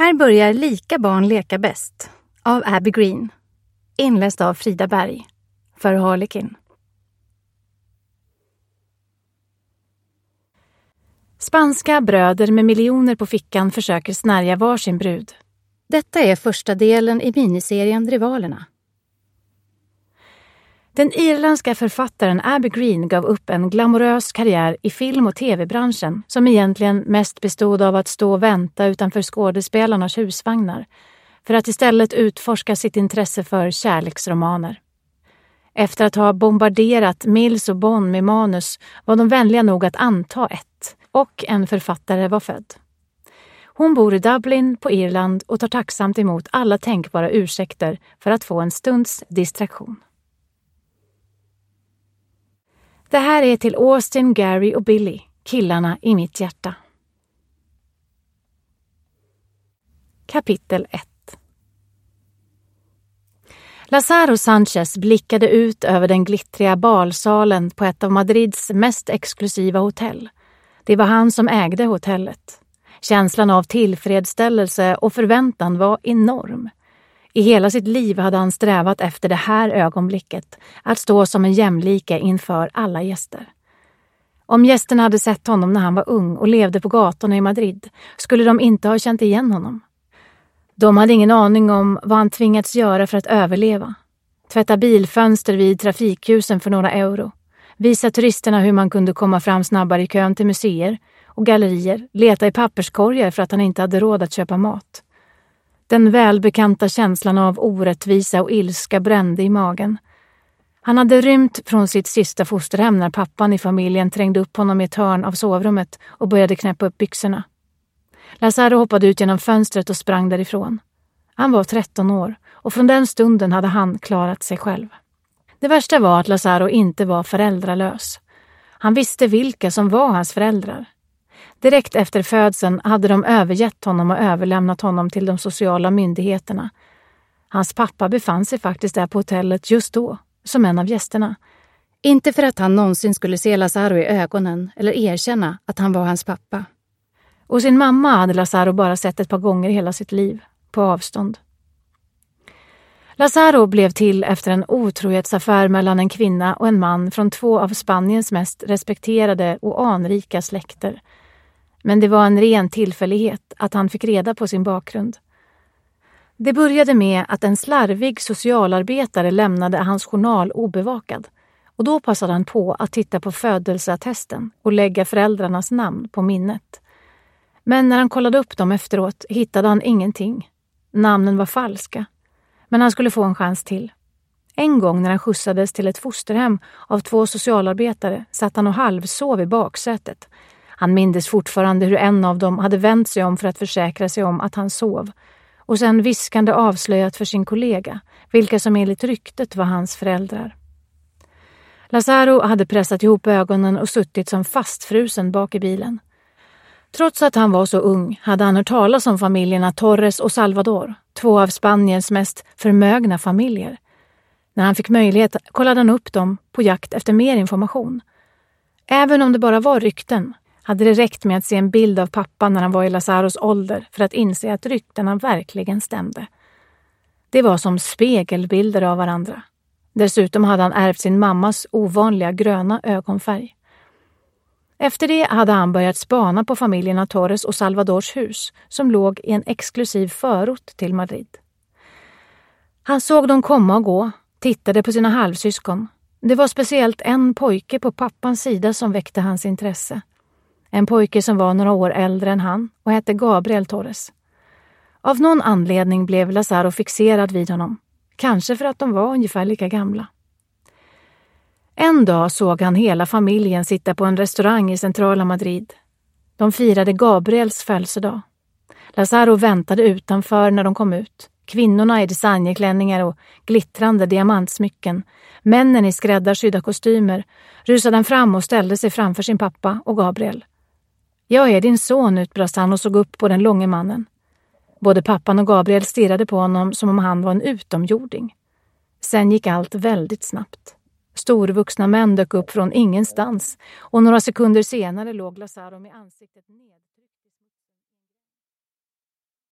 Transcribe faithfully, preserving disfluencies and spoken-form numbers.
Här börjar Lika barn leka bäst av Abby Green, inläst av Frida Berg för Harlekin. Spanska bröder med miljoner på fickan försöker snärja var sin brud. Detta är första delen i miniserien Rivalerna. Den irländska författaren Abby Green gav upp en glamorös karriär i film- och tv-branschen som egentligen mest bestod av att stå och vänta utanför skådespelarnas husvagnar för att istället utforska sitt intresse för kärleksromaner. Efter att ha bombarderat Mills och Bond med manus var de vänliga nog att anta ett, och en författare var född. Hon bor i Dublin på Irland och tar tacksamt emot alla tänkbara ursäkter för att få en stunds distraktion. Det här är till Austin, Gary och Billy, killarna i mitt hjärta. Kapitel ett. Lazaro Sanchez blickade ut över den glittriga balsalen på ett av Madrids mest exklusiva hotell. Det var han som ägde hotellet. Känslan av tillfredsställelse och förväntan var enorm. I hela sitt liv hade han strävat efter det här ögonblicket, att stå som en jämlike inför alla gäster. Om gästerna hade sett honom när han var ung och levde på gatorna i Madrid skulle de inte ha känt igen honom. De hade ingen aning om vad han tvingats göra för att överleva. Tvätta bilfönster vid trafikljusen för några euro. Visa turisterna hur man kunde komma fram snabbare i kön till museer och gallerier. Leta i papperskorgar för att han inte hade råd att köpa mat. Den välbekanta känslan av orättvisa och ilska brände i magen. Han hade rymt från sitt sista fosterhem när pappan i familjen trängde upp honom i ett hörn av sovrummet och började knäppa upp byxorna. Lazaro hoppade ut genom fönstret och sprang därifrån. Han var tretton år och från den stunden hade han klarat sig själv. Det värsta var att Lazaro inte var föräldralös. Han visste vilka som var hans föräldrar. Direkt efter födseln hade de övergett honom och överlämnat honom till de sociala myndigheterna. Hans pappa befann sig faktiskt där på hotellet just då, som en av gästerna. Inte för att han någonsin skulle se Lazaro i ögonen eller erkänna att han var hans pappa. Och sin mamma hade Lazaro bara sett ett par gånger i hela sitt liv, på avstånd. Lazaro blev till efter en otrohetsaffär mellan en kvinna och en man från två av Spaniens mest respekterade och anrika släkter. Men det var en ren tillfällighet att han fick reda på sin bakgrund. Det började med att en slarvig socialarbetare lämnade hans journal obevakad. Och då passade han på att titta på födelseattesten och lägga föräldrarnas namn på minnet. Men när han kollade upp dem efteråt hittade han ingenting. Namnen var falska. Men han skulle få en chans till. En gång när han skjutsades till ett fosterhem av två socialarbetare satt han och halvsov i baksätet. Han mindes fortfarande hur en av dem hade vänt sig om för att försäkra sig om att han sov. Och sen viskande avslöjat för sin kollega, vilka som enligt ryktet var hans föräldrar. Lazaro hade pressat ihop ögonen och suttit som fastfrusen bak i bilen. Trots att han var så ung hade han hört talas om familjerna Torres och Salvador, två av Spaniens mest förmögna familjer. När han fick möjlighet kollade han upp dem på jakt efter mer information. Även om det bara var rykten hade det räckt med att se en bild av pappan när han var i Lazaros ålder för att inse att ryktena verkligen stämde. Det var som spegelbilder av varandra. Dessutom hade han ärvt sin mammas ovanliga gröna ögonfärg. Efter det hade han börjat spana på familjerna Torres och Salvadors hus som låg i en exklusiv förort till Madrid. Han såg dem komma och gå, tittade på sina halvsyskon. Det var speciellt en pojke på pappans sida som väckte hans intresse. En pojke som var några år äldre än han och hette Gabriel Torres. Av någon anledning blev Lazaro fixerad vid honom. Kanske för att de var ungefär lika gamla. En dag såg han hela familjen sitta på en restaurang i centrala Madrid. De firade Gabriels födelsedag. Lazaro väntade utanför när de kom ut. Kvinnorna i designklänningar och glittrande diamantsmycken. Männen i skräddarsydda kostymer rusade han fram och ställde sig framför sin pappa och Gabriel. Jag är din son, utbrast han och såg upp på den långe mannen. Både pappan och Gabriel stirrade på honom som om han var en utomjording. Sen gick allt väldigt snabbt. Storvuxna män dök upp från ingenstans och några sekunder senare låg Lazaro med ansiktet ned.